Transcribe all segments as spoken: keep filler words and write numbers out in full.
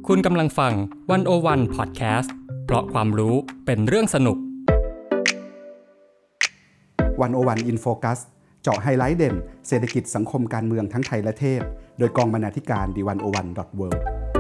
คุณกำลังฟังหนึ่งศูนย์หนึ่ง Podcast เพราะความรู้เป็นเรื่องสนุกหนึ่งศูนย์หนึ่ง In Focus เจาะไฮไลท์เด่นเศรษฐกิจสังคมการเมืองทั้งไทยและเทศโดยกองบรรณาธิการ ดี หนึ่งศูนย์หนึ่ง ดอท เวิลด์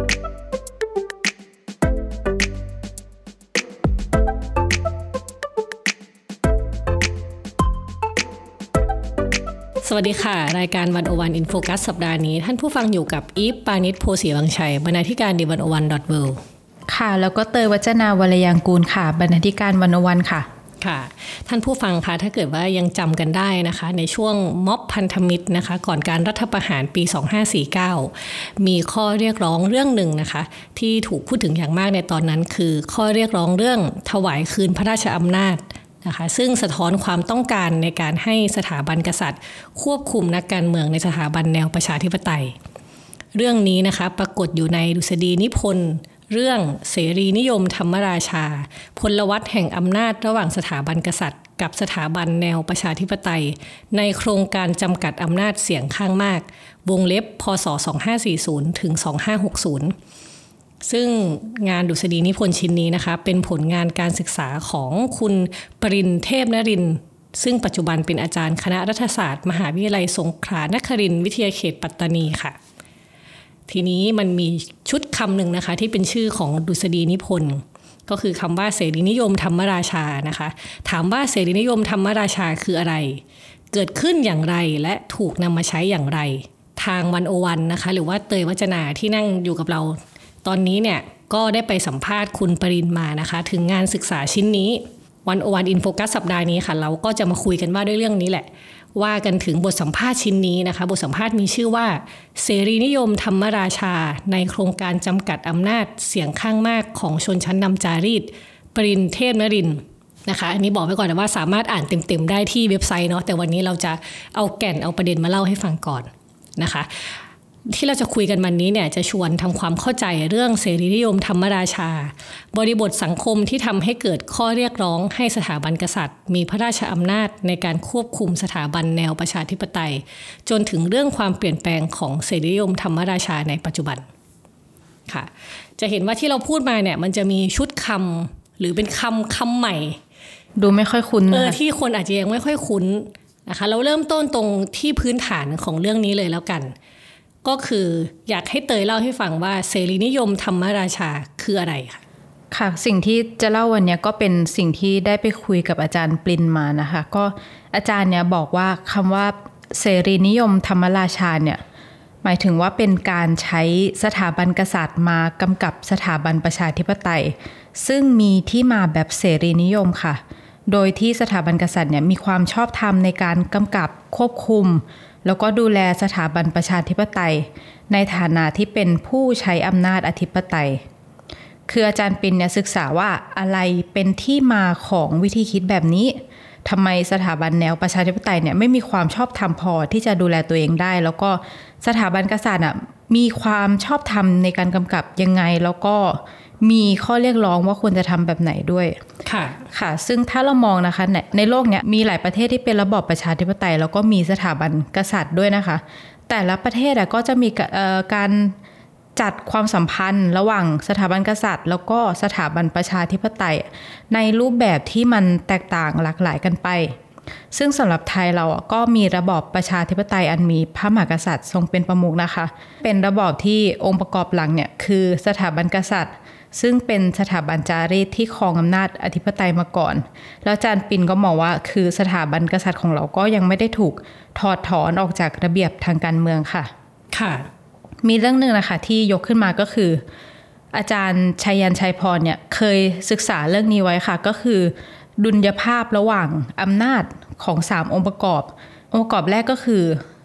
สวัสดีค่ะรายการหนึ่งศูนย์หนึ่ง In Focus สัปดาห์นี้ท่านผู้ฟังอยู่กับอีฟปานิชโพสีวังชัยบรรณาธิการ ดี หนึ่งศูนย์หนึ่ง ดอท เวิลด์ค่ะแล้วก็เตยวัจนาวรยางกูลค่ะบรรณาธิการหนึ่งศูนย์หนึ่งค่ะค่ะท่านผู้ฟังคะถ้าเกิดว่ายังจำกันได้นะคะในช่วงม็อบพันธมิตรนะคะก่อนการรัฐประหารปีสองพันห้าร้อยสี่สิบเก้ามีข้อเรียกร้องเรื่องหนึ่งนะคะที่ถูกพูดถึงอย่างมากในตอนนั้นคือข้อเรียกร้องเรื่องถวายคืนพระราชอำนาจนะคะซึ่งสะท้อนความต้องการในการให้สถาบันกษัตริย์ควบคุมนักการเมืองในสถาบันแนวประชาธิปไตยเรื่องนี้นะคะปรากฏอยู่ในดุษฎีนิพนธ์เรื่องเสรีนิยมธรรมราชาพลวัตแห่งอำนาจระหว่างสถาบันกษัตริย์กับสถาบันแนวประชาธิปไตยในโครงการจำกัดอำนาจเสียงข้างมากวงเล็บพ.ศ. สองพันห้าร้อยสี่สิบถึงสองพันห้าร้อยหกสิบซึ่งงานดุษฎีนิพนธ์ชิ้นนี้นะคะเป็นผลงานการศึกษาของคุณปรินทร์เทพนรินทร์ซึ่งปัจจุบันเป็นอาจารย์คณะรัฐศาสตร์มหาวิทยาลัยสงขลานครินทร์วิทยาเขตปัตตานีค่ะทีนี้มันมีชุดคำหนึ่งนะคะที่เป็นชื่อของดุษฎีนิพนธ์ก็คือคำว่าเสรีนิยมธรรมราชานะคะถามว่าเสรีนิยมธรรมราชาคืออะไรเกิดขึ้นอย่างไรและถูกนำมาใช้อย่างไรทางหนึ่งศูนย์หนึ่งนะคะหรือว่าเตยวัจนาที่นั่งอยู่กับเราตอนนี้เนี่ยก็ได้ไปสัมภาษณ์คุณปรินมานะคะถึงงานศึกษาชิ้นนี้หนึ่งศูนย์หนึ่ง In Focus สัปดาห์นี้ค่ะเราก็จะมาคุยกันว่าด้วยเรื่องนี้แหละว่ากันถึงบทสัมภาษณ์ชิ้นนี้นะคะบทสัมภาษณ์มีชื่อว่าเสรีนิยมธรรมราชาในโครงการจำกัดอำนาจเสียงข้างมากของชนชั้นนำจารีตปรินทร์เทพนรินทร์นะคะอันนี้บอกไว้ก่อนนะว่าสามารถอ่านเต็มๆได้ที่เว็บไซต์เนาะแต่วันนี้เราจะเอาแก่นเอาประเด็นมาเล่าให้ฟังก่อนนะคะที่เราจะคุยกันวันนี้เนี่ยจะชวนทำความเข้าใจเรื่องเสรีนิยมธรรมราชาบริบทสังคมที่ทำให้เกิดข้อเรียกร้องให้สถาบันกษัตริย์มีพระราชอำนาจในการควบคุมสถาบันแนวประชาธิปไตยจนถึงเรื่องความเปลี่ยนแปลงของเสรีนิยมธรรมราชาในปัจจุบันค่ะจะเห็นว่าที่เราพูดมาเนี่ยมันจะมีชุดคำหรือเป็นคำคำใหม่ดูไม่ค่อยคุ้นเออที่คนอาจจะยังไม่ค่อยคุ้นนะคะเราเริ่มต้นตรงที่พื้นฐานของเรื่องนี้เลยแล้วกันก็คืออยากให้เตยเล่าให้ฟังว่าเสรีนิยมธรรมราชาคืออะไรคะค่ะสิ่งที่จะเล่าวันนี้ก็เป็นสิ่งที่ได้ไปคุยกับอาจารย์ปรินมานะคะก็อาจารย์เนี่ยบอกว่าคำว่าเสรีนิยมธรรมราชาเนี่ยหมายถึงว่าเป็นการใช้สถาบันกษัตริย์มากำกับสถาบันประชาธิปไตยซึ่งมีที่มาแบบเสรีนิยมค่ะโดยที่สถาบันกษัตริย์เนี่ยมีความชอบธรรมในการกำกับควบคุมแล้วก็ดูแลสถาบันประชาธิปไตยในฐานะที่เป็นผู้ใช้อำนาจอธิปไตยคืออาจารย์ปินเนี่ยศึกษาว่าอะไรเป็นที่มาของวิธีคิดแบบนี้ทำไมสถาบันแนวประชาธิปไตยเนี่ยไม่มีความชอบธรรมพอที่จะดูแลตัวเองได้แล้วก็สถาบันกษัตริย์อ่ะมีความชอบธรรมในการกำกับยังไงแล้วก็มีข้อเรียกร้องว่าควรจะทำแบบไหนด้วยค่ะค่ะซึ่งถ้าเรามองนะคะในในโลกเนี้ยมีหลายประเทศที่เป็นระบอบประชาธิปไตยแล้วก็มีสถาบันกษัตริย์ด้วยนะคะแต่ละประเทศอ่ะก็จะมีการจัดความสัมพันธ์ระหว่างสถาบันกษัตริย์แล้วก็สถาบันประชาธิปไตยในรูปแบบที่มันแตกต่างหลากหลายกันไปซึ่งสำหรับไทยเราก็มีระบอบประชาธิปไตยอันมีพระมหากษัตริย์ทรงเป็นประมุขนะคะเป็นระบอบที่องค์ประกอบหลักเนี่ยคือสถาบันกษัตริย์ซึ่งเป็นสถาบันจารีตที่ครองอำนาจอธิปไตยมาก่อนแล้วอาจารย์ปินก็มองว่าคือสถาบันกษัตริย์ของเราก็ยังไม่ได้ถูกถอดถอนออกจากระเบียบทางการเมืองค่ะค่ะมีเรื่องนึงนะคะที่ยกขึ้นมาก็คืออาจารย์ชัยยันชัยพรเนี่ยเคยศึกษาเรื่องนี้ไว้ค่ะก็คือดุลยภาพระหว่างอำนาจของสามองค์ประกอบองค์ประกอบแรกก็คือ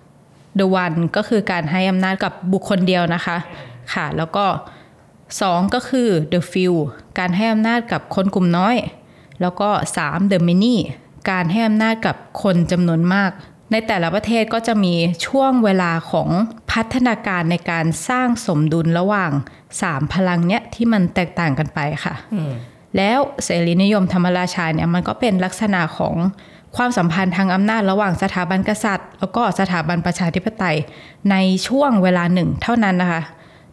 the one ก็คือการให้อำนาจกับบุคคลเดียวนะคะค่ะแล้วก็สองก็คือ the few การให้อำนาจกับคนกลุ่มน้อยแล้วก็สาม the many การให้อำนาจกับคนจำนวนมากในแต่ละประเทศก็จะมีช่วงเวลาของพัฒนาการในการสร้างสมดุลระหว่างสามพลังเนี้ยที่มันแตกต่างกันไปค่ะแล้วเสรีนิยมธรรมราชาเนี่ยมันก็เป็นลักษณะของความสัมพันธ์ทางอำนาจระหว่างสถาบันกษัตริย์แล้วก็สถาบันประชาธิปไตยในช่วงเวลาหนึ่งเท่านั้นนะคะ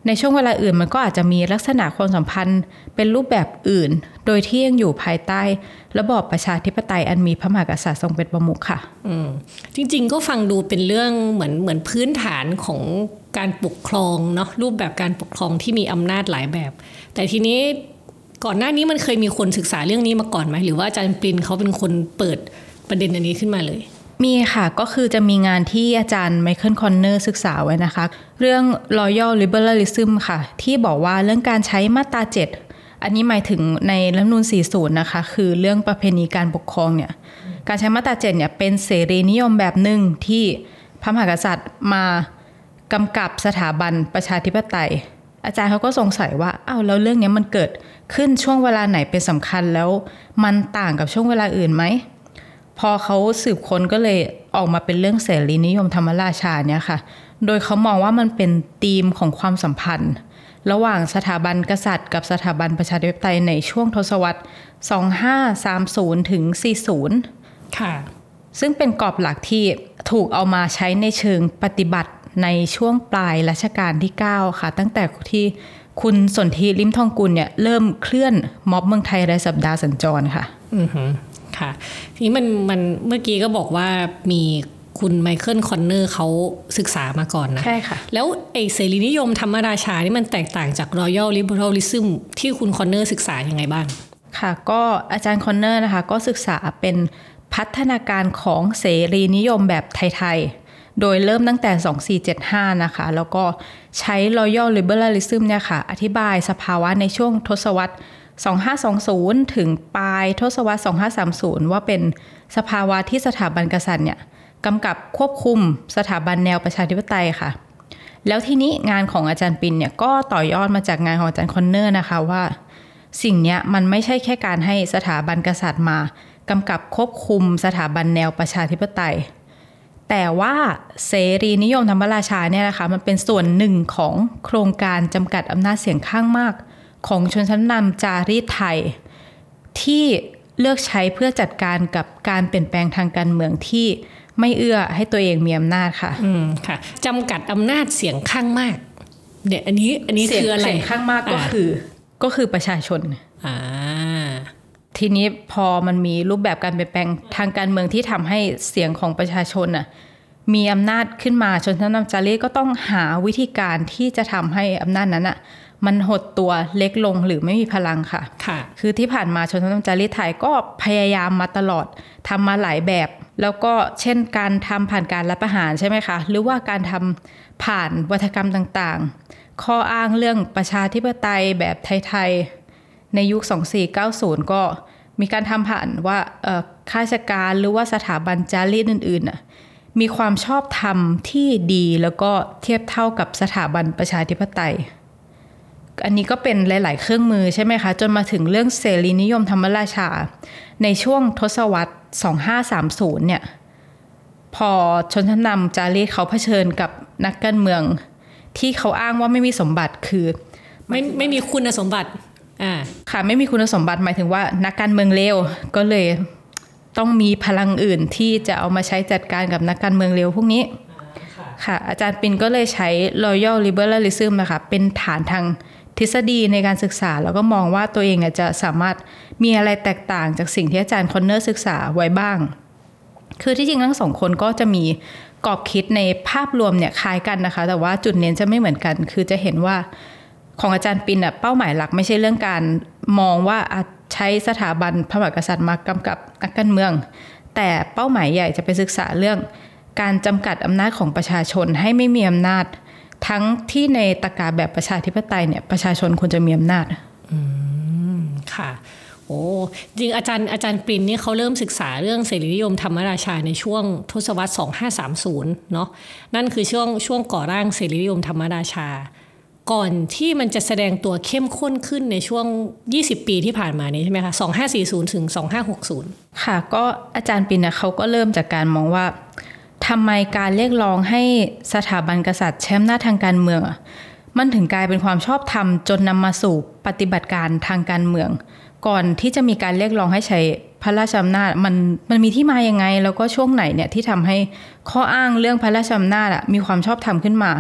ในช่วงเวลาอื่นมันก็อาจจะมีลักษณะความสัมพันธ์เป็นรูปแบบอื่นโดยที่ยังอยู่ภายใต้ระบอบประชาธิปไตยอันมีพระมหากษัตริย์ทรงเป็นประมุขค่ะอืมจริงๆก็ฟังดูเป็นเรื่องเหมือนเหมือนพื้นฐานของการปกครองเนาะรูปแบบการปกครองที่มีอำนาจหลายแบบแต่ทีนี้ก่อนหน้านี้มันเคยมีคนศึกษาเรื่องนี้มาก่อนไหมหรือว่าอาจารย์ปรินเขาเป็นคนเปิดประเด็นอันนี้ขึ้นมาเลยมีค่ะก็คือจะมีงานที่อาจารย์ไมเคิลคอนเนอร์ศึกษาไว้นะคะเรื่อง Royal Liberalism ค่ะที่บอกว่าเรื่องการใช้มาตราเจ็ดอันนี้หมายถึงในรัฐธรรมนูญสี่สิบนะคะคือเรื่องประเพณีการปกครองเนี่ยการใช้มาตราเจ็ดเนี่ยเป็นเสรีนิยมแบบหนึ่งที่พระมหากษัตริย์มากำกับสถาบันประชาธิปไตยอาจารย์เขาก็สงสัยว่าอ้าวแล้วเรื่องนี้มันเกิดขึ้นช่วงเวลาไหนเป็นสำคัญแล้วมันต่างกับช่วงเวลาอื่นไหมพอเขาสืบค้นก็เลยออกมาเป็นเรื่องเสรีนิยมธรรมราชาเนี่ยค่ะโดยเขามองว่ามันเป็นธีมของความสัมพันธ์ระหว่างสถาบันกษัตริย์กับสถาบันประชาธิปไตยในช่วงทศวรรษสองพันห้าร้อยสามสิบถึงสี่สิบค่ะซึ่งเป็นกรอบหลักที่ถูกเอามาใช้ในเชิงปฏิบัติในช่วงปลายรัชกาลที่เก้าค่ะตั้งแต่ที่คุณสนธิลิ้มทองกุลเนี่ยเริ่มเคลื่อนม็อบเมืองไทยรายสัปดาห์สัญจรค่ะอือฮึค่ะทีนี้มันมันเมื่อกี้ก็บอกว่ามีคุณไมเคิลคอนเนอร์เขาศึกษามาก่อนนะใช่ค่ะแล้วไอ้เสรีนิยมธรรมราชานี่มันแตกต่างจาก Royal Liberalism ที่คุณคอนเนอร์ศึกษายังไงบ้างค่ะก็อาจารย์คอนเนอร์นะคะก็ศึกษาเป็นพัฒนาการของเสรีนิยมแบบไทยๆโดยเริ่มตั้งแต่สองพันสี่ร้อยเจ็ดสิบห้านะคะแล้วก็ใช้ Royal Liberalism เนี่ยค่ะอธิบายสภาวะในช่วงทศวรรษสองพันห้าร้อยยี่สิบถึงปลายทศวรรษสองพันห้าร้อยสามสิบว่าเป็นสภาวะที่สถาบันกษัตริย์เนี่ยกำกับควบคุมสถาบันแนวประชาธิปไตยค่ะแล้วทีนี้งานของอาจารย์ปินเนี่ยก็ต่อยอดมาจากงานของอาจารย์คอนเนอร์นะคะว่าสิ่งนี้มันไม่ใช่แค่การให้สถาบันกษัตริย์มากำกับควบคุมสถาบันแนวประชาธิปไตยแต่ว่าเสรีนิยมธรรมราชาเนี่ยนะคะมันเป็นส่วนหนึ่งของโครงการจำกัดอำนาจเสียงข้างมากของชนชั้นนำจารีตไทยที่เลือกใช้เพื่อจัดการกับการเปลี่ยนแปลงทางการเมืองที่ไม่เอื้อให้ตัวเองมีอำนาจค่ะอืมค่ะจำกัดอำนาจเสียงข้างมากเนี่ยอันนี้อันนี้คืออะไรเสียงข้างมากก็คือก็คือประชาชนอ่าทีนี้พอมันมีรูปแบบการเปลี่ยนแปลงทางการเมืองที่ทำให้เสียงของประชาชนน่ะมีอำนาจขึ้นมาชนชั้นนำจารีตก็ต้องหาวิธีการที่จะทำให้อำนาจนั้นน่ะมันหดตัวเล็กลงหรือไม่มีพลังค่ะค่ะคือที่ผ่านมาชนชั้นนำจารีตไทยก็พยายามมาตลอดทำมาหลายแบบแล้วก็เช่นการทำผ่านการรัฐประหารใช่ไหมคะหรือว่าการทำผ่านวัฒกรรมต่างๆข้ออ้างเรื่องประชาธิปไตยแบบไทยๆในยุคสองพันสี่ร้อยเก้าสิบก็มีการทำผ่านว่าข้าราชการหรือว่าสถาบันจารีตอื่นๆน่ะมีความชอบธรรมที่ดีแล้วก็เทียบเท่ากับสถาบันประชาธิปไตยอันนี้ก็เป็นหลายๆเครื่องมือใช่ไหมคะจนมาถึงเรื่องเสรีนิยมธรรมราชาในช่วงทศวรรษสองพันห้าร้อยสามสิบเนี่ยพอชนชั้นนำจารีตเขาเผชิญกับนักการเมืองที่เขาอ้างว่าไม่มีสมบัติคือไม่ไม่มีคุณสมบัติอ่าค่ะไม่มีคุณสมบัติหมายถึงว่านักการเมืองเลวก็เลยต้องมีพลังอื่นที่จะเอามาใช้จัดการกับนักการเมืองเลวพวกนี้ค่ะอาจารย์ปินก็เลยใช้ Royal Liberalism นะคะเป็นฐานทางทฤษฎีในการศึกษาแล้วก็มองว่าตัวเองเนี่ยจะสามารถมีอะไรแตกต่างจากสิ่งที่อาจารย์คอนเนอร์ศึกษาไว้บ้างคือที่จริงทั้งสองคนก็จะมีกรอบคิดในภาพรวมเนี่ยคล้ายกันนะคะแต่ว่าจุดเน้นจะไม่เหมือนกันคือจะเห็นว่าของอาจารย์ปินน่ะเป้าหมายหลักไม่ใช่เรื่องการมองว่าใช้สถาบันพระมหากษัตริย์มากำกับนักการเมืองแต่เป้าหมายใหญ่จะไปศึกษาเรื่องการจำกัดอำนาจของประชาชนให้ไม่มีอำนาจทั้งที่ในตรรกะแบบประชาธิปไตยเนี่ยประชาชนควรจะมีอำนาจอืมค่ะโอ้จริงอาจารย์อาจารย์ปรินนี่เขาเริ่มศึกษาเรื่องเสรีนิยมธรรมราชาในช่วงทศวรรษสองพันห้าร้อยสามสิบเนาะนั่นคือช่วงช่วงก่อร่างเสรีนิยมธรรมราชาก่อนที่มันจะแสดงตัวเข้มข้นขึ้นในช่วงยี่สิบปีที่ผ่านมานี้ใช่ไหมคะสองพันห้าร้อยสี่สิบถึงสองพันห้าร้อยหกสิบค่ะก็อาจารย์ปินนะเขาก็เริ่มจากการมองว่าทำไมการเรียกร้องให้สถาบันกษัตริย์ใช้อำนาจทางการเมืองมันถึงกลายเป็นความชอบธรรมจนนำมาสู่ปฏิบัติการทางการเมืองก่อนที่จะมีการเรียกร้องให้ใช้พระราชอำนาจมันมันมีที่มายังไงแล้วก็ช่วงไหนเนี่ยที่ทำให้ข้ออ้างเรื่องพระราชอำนาจมีความชอบธรรมขึ้นมา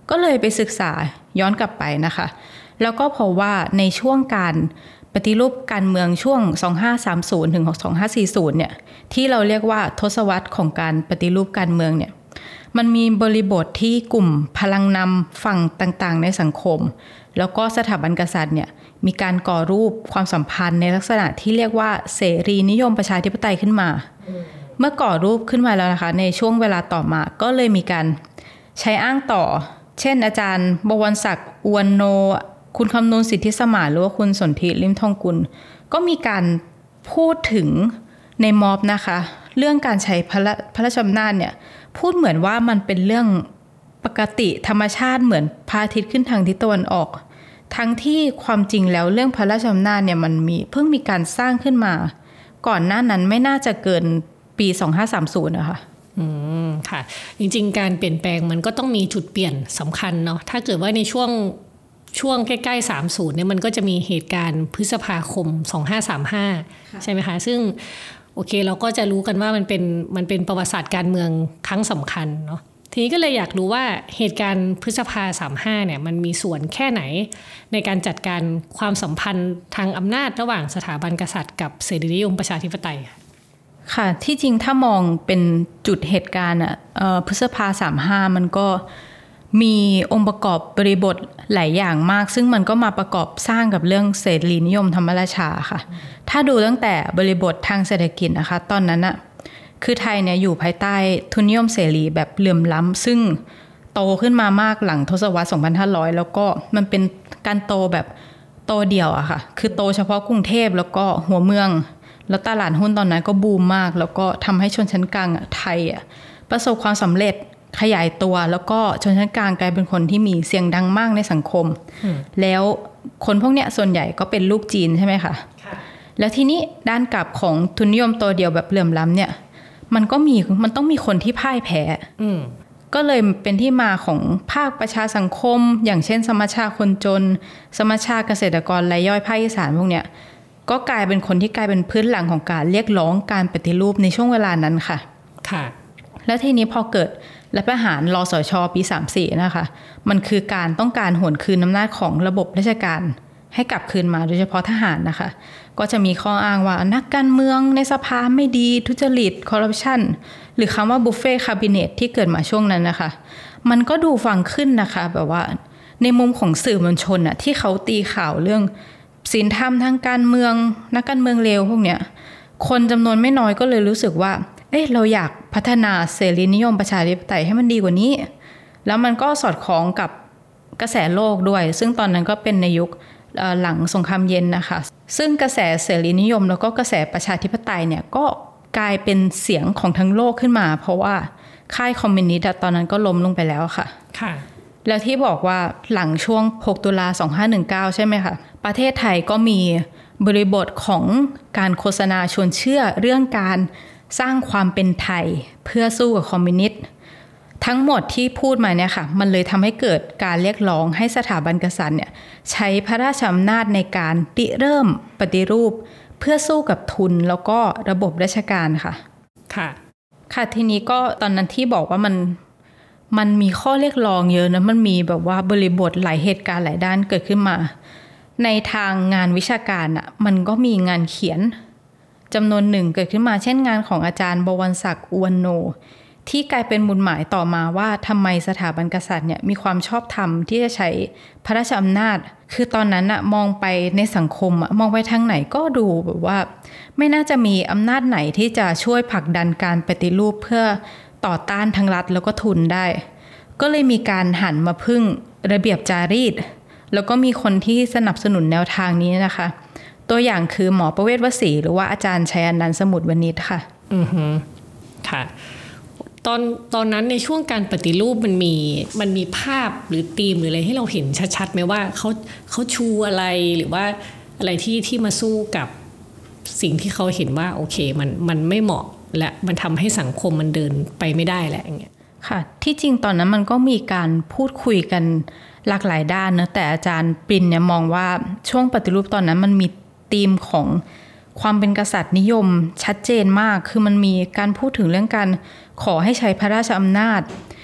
ก็เลยไปศึกษาย้อนกลับไปนะคะแล้วก็พบว่าในช่วงการปฏิรูปการเมืองช่วงสองพันห้าร้อยสามสิบถึงสองพันห้าร้อยสี่สิบเนี่ยที่เราเรียกว่าทศวรรษของการปฏิรูปการเมืองเนี่ยมันมีบริบทที่กลุ่มพลังนำฝั่งต่างๆในสังคมแล้วก็สถาบันกษัตริย์เนี่ยมีการก่อรูปความสัมพันธ์ในลักษณะที่เรียกว่าเสรีนิยมประชาธิปไตยขึ้นมาเมื่อก่อรูปขึ้นมาแล้วนะคะในช่วงเวลาต่อมาก็เลยมีการใช้อ้างต่อเช่นอาจารย์บวรศักดิ์อวนโนคุณคำนูนสิทธิสมานหรือว่าคุณสนธิลิ้มทองกุลก็มีการพูดถึงในม็อบนะคะเรื่องการใช้พระพระราชอำนาจเนี่ยพูดเหมือนว่ามันเป็นเรื่องปกติธรรมชาติเหมือนพระอาทิตย์ขึ้นทางทิศตะวันออกทั้งที่ความจริงแล้วเรื่องพระราชอำนาจเนี่ยมันมีเพิ่งมีการสร้างขึ้นมาก่อนหน้านั้นไม่น่าจะเกินปีสองพันห้าร้อยสามสิบนะคะอืมค่ะจริงๆการเปลี่ยนแปลงมันก็ต้องมีจุดเปลี่ยนสำคัญเนาะถ้าเกิดว่าในช่วงช่วงใกล้ๆสามสิบเนี่ยมันก็จะมีเหตุการณ์พฤษภาคมสองพันห้าร้อยสามสิบห้าใช่ไหมคะซึ่งโอเคเราก็จะรู้กันว่ามันเป็นมันเป็นประวัติศาสตร์การเมืองครั้งสำคัญเนาะทีนี้ก็เลยอยากรู้ว่าเหตุการณ์พฤษภาสามสิบห้าเนี่ยมันมีส่วนแค่ไหนในการจัดการความสัมพันธ์ทางอำนาจระหว่างสถาบันกษัตริย์กับเสรีนิยมประชาธิปไตยค่ะที่จริงถ้ามองเป็นจุดเหตุการณ์อ่ะพฤษภาสามสิบห้ามันก็มีองค์ประกอบบริบทหลายอย่างมากซึ่งมันก็มาประกอบสร้างกับเรื่องเสรีนิยมธรรมราชาค่ะถ้าดูตั้งแต่บริบททางเศรษฐกิจนะคะตอนนั้นอ่ะคือไทยเนี่ยอยู่ภายใต้ทุนนิยมเสรีแบบเหลื่อมล้ำซึ่งโตขึ้นมามากหลังทศวรรษสองพันห้าร้อยแล้วก็มันเป็นการโตแบบโตเดี่ยวอะค่ะคือโตเฉพาะกรุงเทพแล้วก็หัวเมืองแล้วตลาดหุ้นตอนนั้นก็บูมมากแล้วก็ทำให้ชนชั้นกลางไทยอ่ะประสบความสำเร็จขยายตัวแล้วก็ชนชั้นกลางกลายเป็นคนที่มีเสียงดังมากในสังคมแล้วคนพวกเนี้ยส่วนใหญ่ก็เป็นลูกจีนใช่ไหมคะแล้วทีนี้ด้านกลับของทุนนิยมตัวเดียวแบบเหลื่อมล้ำเนี่ยมันก็มีมันต้องมีคนที่พ่ายแพ้ก็เลยเป็นที่มาของภาคประชาสังคมอย่างเช่นสมัชชาคนจนสมัชชาเกษตรกรรายย่อยภาคอีสานพวกเนี้ยก็กลายเป็นคนที่กลายเป็นพื้นหลังของการเรียกร้องการปฏิรูปในช่วงเวลานั้นค่ะค่ะแล้วทีนี้พอเกิดรัฐประหารรสช.ปีสามสิบสี่นะคะมันคือการต้องการหวนคืนอำนาจของระบบราชการให้กลับคืนมาโดยเฉพาะทหารนะคะก็จะมีข้ออ้างว่านักการเมืองในสภาไม่ดีทุจริตคอร์รัปชันหรือคำว่าบุฟเฟ่คาบิเนตที่เกิดมาช่วงนั้นนะคะมันก็ดูฟังขึ้นนะคะแบบว่าในมุมของสื่อมวลชนน่ะที่เขาตีข่าวเรื่องศีลธรรมทางการเมืองนักการเมืองเลวพวกเนี้ยคนจำนวนไม่น้อยก็เลยรู้สึกว่าเอ๊ะเราอยากพัฒนาเสรีนิยมประชาธิปไตยให้มันดีกว่านี้แล้วมันก็สอดคล้องกับกระแสโลกด้วยซึ่งตอนนั้นก็เป็นในยุคหลังสงครามเย็นนะคะซึ่งกระแสเสรีนิยมแล้วก็กระแสประชาธิปไตยเนี่ยก็กลายเป็นเสียงของทั้งโลกขึ้นมาเพราะว่าค่ายคอมมิวนิสต์ตอนนั้นก็ล้มลงไปแล้วค่ะค่ะแล้วที่บอกว่าหลังช่วงหกตุลาสองพันห้าร้อยสิบเก้าใช่ไหมคะประเทศไทยก็มีบริบทของการโฆษณาชวนเชื่อเรื่องการสร้างความเป็นไทยเพื่อสู้กับคอมมิวนิสต์ทั้งหมดที่พูดมาเนี่ยค่ะมันเลยทำให้เกิดการเรียกร้องให้สถาบันกษัตริย์เนี่ยใช้พระราชอำนาจในการริเริ่มปฏิรูปเพื่อสู้กับทุนแล้วก็ระบบราชการค่ะค่ะค่ะทีนี้ก็ตอนนั้นที่บอกว่ามันมันมีข้อเรียกร้องเยอะนะมันมีแบบว่าบริบทหลายเหตุการณ์หลายด้านเกิดขึ้นมาในทางงานวิชาการอ่ะมันก็มีงานเขียนจำนวนหนึ่งเกิดขึ้นมาเช่นงานของอาจารย์บวรศักดิ์อวนโนที่กลายเป็นมูลหมายต่อมาว่าทำไมสถาบันกษัตริย์เนี่ยมีความชอบธรรมที่จะใช้พระราชอำนาจคือตอนนั้นอะมองไปในสังคมอะมองไปทางไหนก็ดูแบบว่าไม่น่าจะมีอำนาจไหนที่จะช่วยผลักดันการปฏิรูปเพื่อต่อต้านทั้งรัฐแล้วก็ทุนได้ก็เลยมีการหันมาพึ่งระเบียบจารีตแล้วก็มีคนที่สนับสนุนแนวทางนี้นะคะตัวอย่างคือหมอประเวศวสีหรือว่าอาจารย์ชัยอนันต์สมุทรวณิชค่ะอือฮึค่ะตอนตอนนั้นในช่วงการปฏิรูปมันมีมันมีภาพหรือธีมหรืออะไรให้เราเห็นชัดๆไหมว่าเขาเขาชูอะไรหรือว่าอะไรที่ที่มาสู้กับสิ่งที่เขาเห็นว่าโอเคมันมันไม่เหมาะและมันทำให้สังคมมันเดินไปไม่ได้แหละอย่างเงี้ยค่ะที่จริงตอนนั้นมันก็มีการพูดคุยกันหลากหลายด้านนะแต่อาจารย์ปรินเนี่ยมองว่าช่วงปฏิรูปตอนนั้นมันมีธีมของความเป็นกษัตริย์นิยมชัดเจนมากคือมันมีการพูดถึงเรื่องการขอให้ใช้พระราชอำนาจ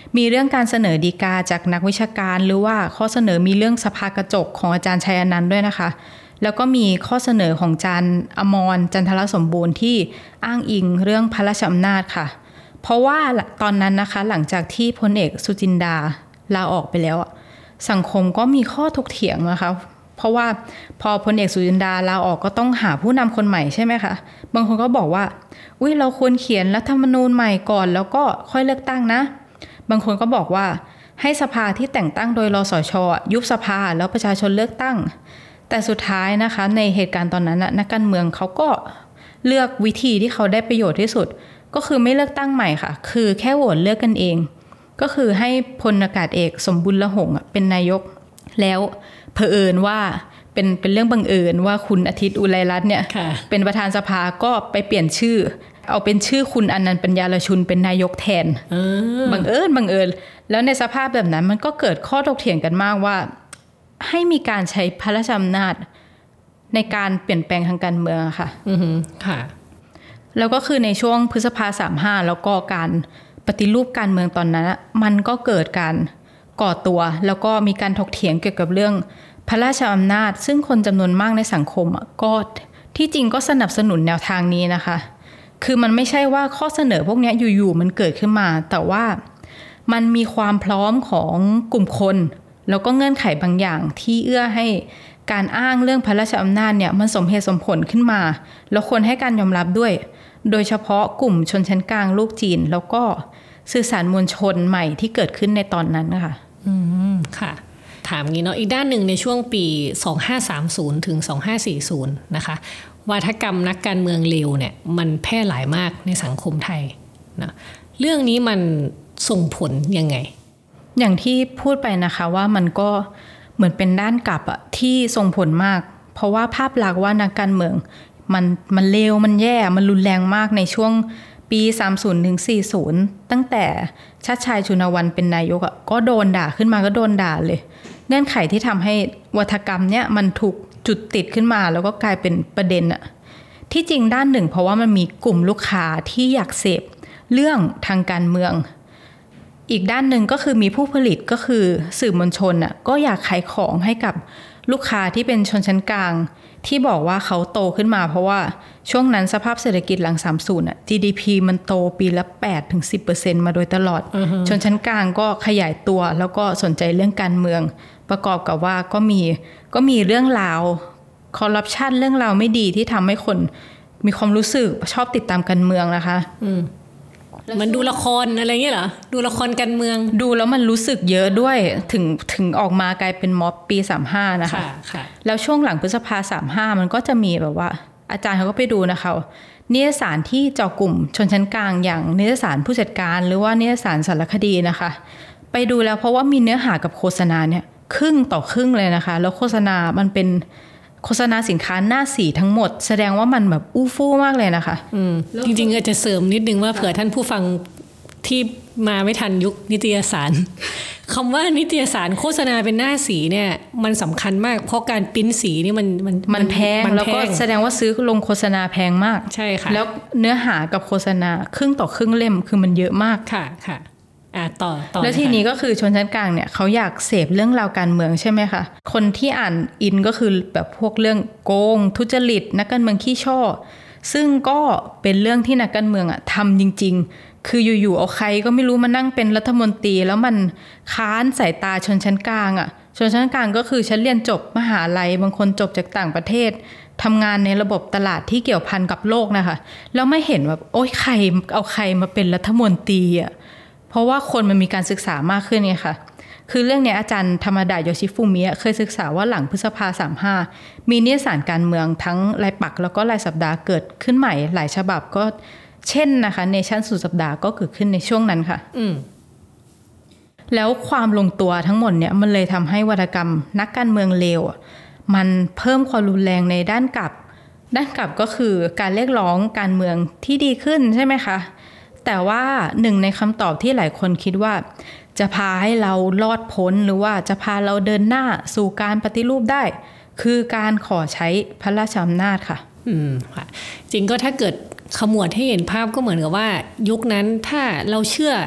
มีเรื่องการเสนอฎีกาจากนักวิชาการหรือว่าข้อเสนอมีเรื่องสภากระจกของอาจารย์ชัยอนันต์ด้วยนะคะแล้วก็มีข้อเสนอของอาจารย์อมรจันทรสมบูรณ์ที่อ้างอิงเรื่องพระราชอำนาจค่ะเพราะว่าตอนนั้นนะคะหลังจากที่พลเอกสุจินดาลาออกไปแล้วสังคมก็มีข้อถกเถียงนะคะเพราะว่าพอพลเอกสุจินดาลาออกก็ต้องหาผู้นำคนใหม่ใช่ไหมคะบางคนก็บอกว่าอุ๊ยเราควรเขียนรัฐธรรมนูญใหม่ก่อนแล้วก็ค่อยเลือกตั้งนะบางคนก็บอกว่าให้สภาที่แต่งตั้งโดยรสช.ยุบสภาแล้วประชาชนเลือกตั้งแต่สุดท้ายนะคะในเหตุการณ์ตอนนั้นนักการเมืองเขาก็เลือกวิธีที่เขาได้ประโยชน์ที่สุดก็คือไม่เลือกตั้งใหม่ค่ะคือแค่โหวตเลือกกันเองก็คือให้พลอากาศเอกสมบุญละหงษ์เป็นนายกแล้วเผอิญว่าเป็นเป็นเรื่องบังเอิญว่าคุณอาทิตย์อุไรรัตน์เนี่ยเป็นประธานสภาก็ไปเปลี่ยนชื่อเอาเป็นชื่อคุณอนันต์ปัญญารชุนเป็นนายกแทนบังเอิญบังเอิญแล้วในสภาพแบบนั้นมันก็เกิดข้อถกเถียงกันมากว่าให้มีการใช้พระราชอำนาจในการเปลี่ยนแปลงทางการเมืองค่ะอือฮึค่ะแล้วก็คือในช่วงพฤษภาสามห้าแล้วก็การปฏิรูปการเมืองตอนนั้นมันก็เกิดการก่อตัวแล้วก็มีการถกเถียงเกี่ยวกับเรื่องพระราชอำนาจซึ่งคนจำนวนมากในสังคมก็ที่จริงก็สนับสนุนแนวทางนี้นะคะคือมันไม่ใช่ว่าข้อเสนอพวกนี้อยู่ๆมันเกิดขึ้นมาแต่ว่ามันมีความพร้อมของกลุ่มคนแล้วก็เงื่อนไขบางอย่างที่เอื้อให้การอ้างเรื่องพระราชอำนาจเนี่ยมันสมเหตุสมผลขึ้นมาแล้วควรให้การยอมรับด้วยโดยเฉพาะกลุ่มชนชั้นกลางลูกจีนแล้วก็สื่อสารมวลชนใหม่ที่เกิดขึ้นในตอนนั้นค่ะอืมค่ะถามงี้เนาะอีกด้านหนึ่งในช่วงปีสองพันห้าร้อยสามสิบถึงสองพันห้าร้อยสี่สิบนะคะวาทกรรมนักการเมืองเลวเนี่ยมันแพร่หลายมากในสังคมไทยนะเรื่องนี้มันส่งผลยังไงอย่างที่พูดไปนะคะว่ามันก็เหมือนเป็นด้านกลับอะที่ส่งผลมากเพราะว่าภาพลักษณ์ว่านักการเมืองมันมันเลวมันแย่มันรุนแรงมากในช่วงปีสามสิบถึงสี่สิบตั้งแต่ชาติชายชุนวันเป็นนายกอะก็โดนด่าขึ้นมาก็โดนด่าเลยเงื่อนไขที่ทำให้วัฒกรรมเนี่ยมันถูกจุดติดขึ้นมาแล้วก็กลายเป็นประเด็นอะที่จริงด้านหนึ่งเพราะว่ามันมีกลุ่มลูกค้าที่อยากเสพเรื่องทางการเมืองอีกด้านหนึ่งก็คือมีผู้ผลิตก็คือสื่อมวลชนอะก็อยากขายของให้กับลูกค้าที่เป็นชนชั้นกลางที่บอกว่าเขาโตขึ้นมาเพราะว่าช่วงนั้นสภาพเศรษฐกิจหลังสามสิบอ่ะ จี ดี พี มันโตปีละ แปดถึงสิบเปอร์เซ็นต์ มาโดยตลอด uh-huh. ชนชั้นกลางก็ขยายตัวแล้วก็สนใจเรื่องการเมืองประกอบกับว่าก็มีก็มีเรื่องราวคอร์รัปชันเรื่องราวไม่ดีที่ทำให้คนมีความรู้สึกชอบติดตามการเมืองนะคะอืมมันดูละครอะไรเงี้ยเหรอดูละครการเมืองดูแล้วมันรู้สึกเยอะด้วยถึงถึงออกมากลายเป็นม็อบปีสามสิบห้านะคะค่ะแล้วช่วงหลังพฤษภาสามสิบห้ามันก็จะมีแบบว่าอาจารย์เขาก็ไปดูนะคะนิตยสารที่เจาะกลุ่มชนชั้นกลางอย่างนิตยสารผู้จัดการหรือว่านิตยสารสารคดีนะคะไปดูแล้วเพราะว่ามีเนื้อหากับโฆษณาเนี่ยครึ่งต่อครึ่งเลยนะคะแล้วโฆษณามันเป็นโฆษณาสินค้าหน้าสีทั้งหมดแสดงว่ามันแบบอู้ฟู่มากเลยนะคะอืมจริงๆอาจจะเสริมนิดนึงว่าเผื่อท่านผู้ฟังที่มาไม่ทันยุคนิตยสารคำว่านิตยสารโฆษณาเป็นหน้าสีเนี่ยมันสำคัญมากเพราะการปริ้นสีนี่มันมันมันแพงแล้วก็แสดงว่าซื้อลงโฆษณาแพงมากใช่ค่ะแล้วเนื้อหากับโฆษณาครึ่งต่อครึ่งเล่มคือมันเยอะมากค่ะค่ะอ่ะต่อต่อแล้วทีนี้ก็คือชนชั้นกลางเนี่ยเขาอยากเสพเรื่องราวการเมืองใช่ไหมคะคนที่อ่านอินก็คือแบบพวกเรื่องโกงทุจริตนักการเมืองขี้ช่อซึ่งก็เป็นเรื่องที่นักการเมืองอะทำจริงๆคืออยู่ๆเอาใครก็ไม่รู้มานั่งเป็นรัฐมนตรีแล้วมันค้านสายตาชนชั้นกลางอะชนชั้นกลางก็คือฉันเรียนจบมหาลัยบางคนจบจากต่างประเทศทำงานในระบบตลาดที่เกี่ยวพันกับโลกนะคะแล้วไม่เห็นแบบโอ๊ยใครเอาใครมาเป็นรัฐมนตรีอะเพราะว่าคนมันมีการศึกษามากขึ้นไงค่ะคือเรื่องนี้อาจารย์ธรรมดาโยชิฟุมิเคยศึกษาว่าหลังพฤษภาสามสิบห้ามีนิตยสารการเมืองทั้งรายปักแล้วก็รายสัปดาห์เกิดขึ้นใหม่หลายฉบับก็เช่นนะคะเนชั่นสุดสัปดาห์ก็เกิดขึ้นในช่วงนั้นค่ะอืมแล้วความลงตัวทั้งหมดเนี่ยมันเลยทำให้วรรณกรรมนักการเมืองเลวมันเพิ่มความรุนแรงในด้านกลับด้านกลับก็คือการเรียกร้องการเมืองที่ดีขึ้นใช่ไหมคะแต่ว่าหนึ่งในคำตอบที่หลายคนคิดว่าจะพาให้เรารอดพ้นหรือว่าจะพาเราเดินหน้าสู่การปฏิรูปได้คือการขอใช้พระราชอำนาจค่ะอืมค่ะจริงก็ถ้าเกิดขมวดให้เห็นภาพก็เหมือนกับว่ายุคนั้นถ้าเราเชื่อ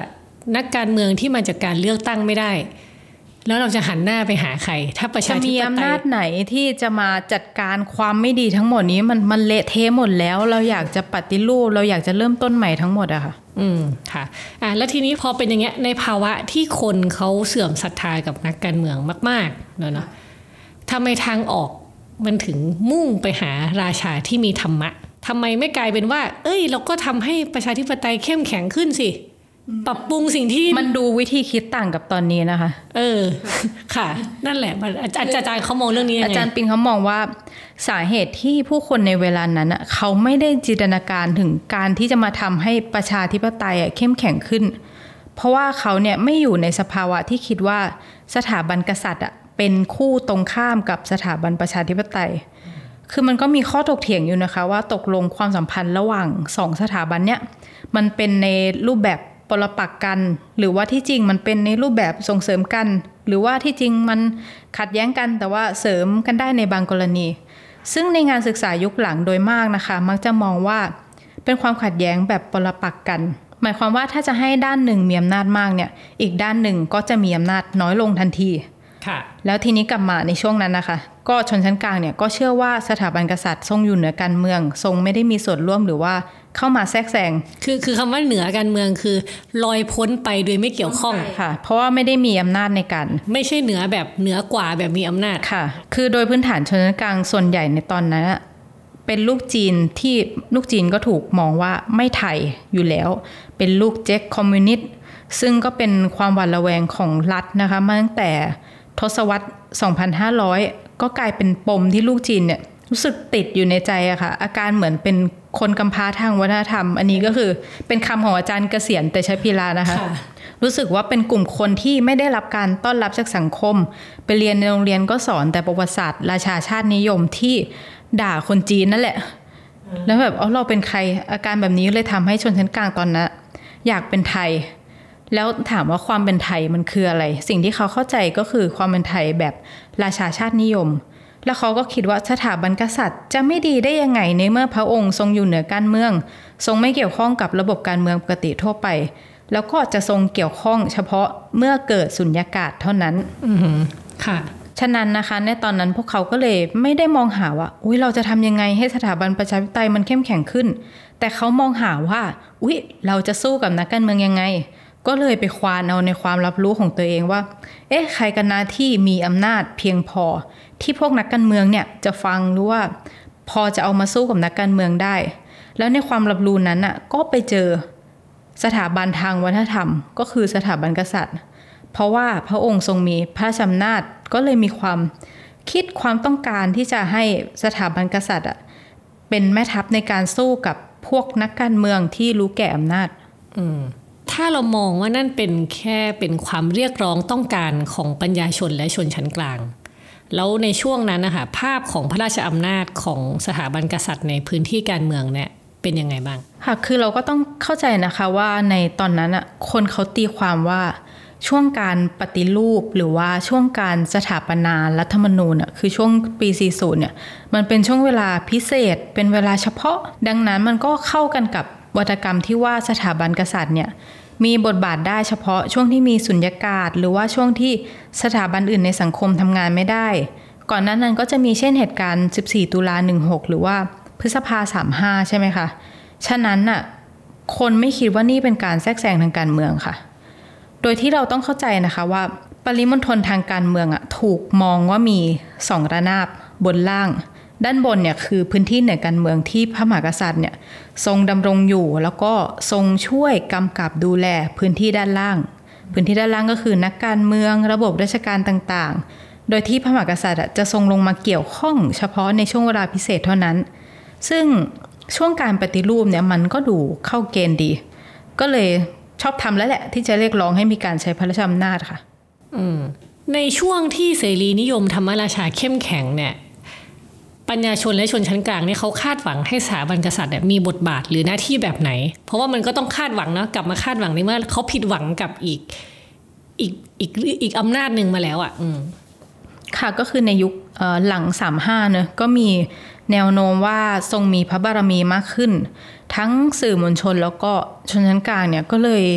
นักการเมืองที่มาจากการเลือกตั้งไม่ได้แล้วเราจะหันหน้าไปหาใครถ้าประชาธิปไตยจะมีอำนาจไหนที่จะมาจัดการความไม่ดีทั้งหมดนี้มันมันเละเทะหมดแล้วเราอยากจะปฏิรูปเราอยากจะเริ่มต้นใหม่ทั้งหมดอะค่ะอืมค่ะอ่ะแล้วทีนี้พอเป็นอย่างเงี้ยในภาวะที่คนเขาเสื่อมศรัทธากับนักการเมืองมากๆเนอะเนาะทำไมทางออกมันถึงมุ่งไปหาราชาที่มีธรรมะทำไมไม่กลายเป็นว่าเอ้ยเราก็ทำให้ประชาธิปไตยเข้มแข็งขึ้นสิปรับปรุงสิ่งที่มันดูวิธีคิดต่างกับตอนนี้นะคะเออค่ะนั่นแหละอาจารย์อาจารย์เขามองเรื่องนี้ยังไงอาจารย์ปินเขามองว่าสาเหตุที่ผู้คนในเวลานั้นเขาไม่ได้จินตนาการถึงการที่จะมาทำให้ประชาธิปไตยเข้มแข็งขึ้นเพราะว่าเขาเนี่ยไม่อยู่ในสภาวะที่คิดว่าสถาบันกษัตริย์เป็นคู่ตรงข้ามกับสถาบันประชาธิปไตยคือมันก็มีข้อถกเถียงอยู่นะคะว่าตกลงความสัมพันธ์ระหว่างสองสถาบันเนี่ยมันเป็นในรูปแบบปรปักษ์กันหรือว่าที่จริงมันเป็นในรูปแบบส่งเสริมกันหรือว่าที่จริงมันขัดแย้งกันแต่ว่าเสริมกันได้ในบางกรณีซึ่งในงานศึกษายุคหลังโดยมากนะคะมักจะมองว่าเป็นความขัดแย้งแบบปรปักษ์กันหมายความว่าถ้าจะให้ด้านหนึ่งมีอำนาจมากเนี่ยอีกด้านหนึ่งก็จะมีอำนาจน้อยลงทันทีแล้วทีนี้กลับมาในช่วงนั้นนะคะก็ชนชั้นกลางเนี่ยก็เชื่อว่าสถาบันกษัตริย์ทรงอยู่เหนือการเมืองทรงไม่ได้มีส่วนร่วมหรือว่าเข้ามาแทรกแซงคือคือคำว่าเหนือการเมืองคือลอยพ้นไปโดยไม่เกี่ยวข้องค่ะเพราะว่าไม่ได้มีอำนาจในการไม่ใช่เหนือแบบเหนือกว่าแบบมีอำนาจค่ะคือโดยพื้นฐานชนชั้นกลางส่วนใหญ่ในตอนนั้นเป็นลูกจีนที่ลูกจีนก็ถูกมองว่าไม่ไทยอยู่แล้วเป็นลูกเจ๊กคอมมิวนิสต์ซึ่งก็เป็นความหวาดระแวงของรัฐนะคะมาตั้งแต่ทศวรรษ สองพันห้าร้อย ก็กลายเป็นปมที่ลูกจีนเนี่ยรู้สึกติดอยู่ในใจอะค่ะอาการเหมือนเป็นคนกำพร้าทางวัฒนธรรมอันนี้ก็คือเป็นคำของอาจารย์เกษียณเตชะพีระนะคะรู้สึกว่าเป็นกลุ่มคนที่ไม่ได้รับการต้อนรับจากสังคมไปเรียนในโรงเรียนก็สอนแต่ประวัติศาสตร์ราชาชาตินิยมที่ด่าคนจีนนั่นแหละแล้วแบบเอาเราเป็นใครอาการแบบนี้เลยทำให้ชนชั้นกลางตอนนั้นอยากเป็นไทยแล้วถามว่าความเป็นไทยมันคืออะไรสิ่งที่เขาเข้าใจก็คือความเป็นไทยแบบราชาชาตินิยมแล้วเขาก็คิดว่าสถาบันกษัตริย์จะไม่ดีได้ยังไงในเมื่อพระองค์ทรงอยู่เหนือการเมืองทรงไม่เกี่ยวข้องกับระบบการเมืองปกติทั่วไปแล้วก็จะทรงเกี่ยวข้องเฉพาะเมื่อเกิดสุญญากาศเท่านั้นอือค่ะฉะนั้นนะคะในตอนนั้นพวกเขาก็เลยไม่ได้มองหาว่าอุ๊ยเราจะทำยังไงให้สถาบันประชาธิปไตยมันเข้มแข็งขึ้นแต่เขามองหาว่าอุ๊ยเราจะสู้กับนักการเมืองยังไงก็เลยไปควานเอาในความรับรู้ของตัวเองว่าเอ๊ะใครกันนะที่มีอำนาจเพียงพอที่พวกนักการเมืองเนี่ยจะฟังหรือว่าพอจะเอามาสู้กับนักการเมืองได้แล้วในความรับรู้นั้นน่ะก็ไปเจอสถาบันทางวัฒนธรรมก็คือสถาบันกษัตริย์เพราะว่าพระองค์ทรงมีพระราชอำนาจก็เลยมีความคิดความต้องการที่จะให้สถาบันกษัตริย์อ่ะเป็นแม่ทัพในการสู้กับพวกนักการเมืองที่รู้แก่อำนาจอืมถ้าเรามองว่านั่นเป็นแค่เป็นความเรียกร้องต้องการของปัญญาชนและชนชั้นกลางแล้วในช่วงนั้นนะคะภาพของพระราชอำนาจของสถาบันกษัตริย์ในพื้นที่การเมืองเนี่ยเป็นยังไงบ้างค่ะคือเราก็ต้องเข้าใจนะคะว่าในตอนนั้นอ่ะคนเขาตีความว่าช่วงการปฏิรูปหรือว่าช่วงการสถาปนารัฐธรรมนูญอ่ะคือช่วงปีสี่สิบเนี่ยมันเป็นช่วงเวลาพิเศษเป็นเวลาเฉพาะดังนั้นมันก็เข้ากันกับวัฒกรรมที่ว่าสถาบันกษัตริย์เนี่ยมีบทบาทได้เฉพาะช่วงที่มีสุญญากาศหรือว่าช่วงที่สถาบันอื่นในสังคมทำงานไม่ได้ก่อนหน้านั้นก็จะมีเช่นเหตุการณ์สิบสี่ตุลาสิบหกหรือว่าพฤษภาสามสิบห้าใช่ไหมคะฉะนั้นน่ะคนไม่คิดว่านี่เป็นการแทรกแซงทางการเมืองค่ะโดยที่เราต้องเข้าใจนะคะว่าปริมณฑลทางการเมืองอ่ะถูกมองว่ามีสองระนาบบนล่างด้านบนเนี่ยคือพื้นที่เหนือการเมืองที่พระมหากษัตริย์เนี่ยทรงดำรงอยู่แล้วก็ทรงช่วยกำกับดูแลพื้นที่ด้านล่างพื้นที่ด้านล่างก็คือนักการเมืองระบบราชการต่างๆโดยที่พระมหากษัตริย์จะทรงลงมาเกี่ยวข้องเฉพาะในช่วงเวลาพิเศษเท่านั้นซึ่งช่วงการปฏิรูปเนี่ยมันก็ดูเข้าเกณฑ์ดีก็เลยชอบทำแล้วแหละที่จะเรียกร้องให้มีการใช้พระราชอำนาจค่ะอืมในช่วงที่เสรีนิยมธรรมราชาเข้มแข็งเนี่ยปัญญาชนและชนชั้นกลางเนี่ยเขาคาดหวังให้สถาบันกษัตริย์มีบทบาทหรือหน้าที่แบบไหนเพราะว่ามันก็ต้องคาดหวังนะกลับมาคาดหวังในเมื่อเขาผิดหวังกับอีกอีกอีกอีกอำนาจหนึ่งมาแล้วอ่ะอืมค่ะก็คือในยุคหลังสามสิบห้าเนอะก็มีแนวโน้มว่าทรงมีพระบารมีมากขึ้นทั้งสื่อมวลชนแล้วก็ชนชั้นกลางเนี่ยก็เลย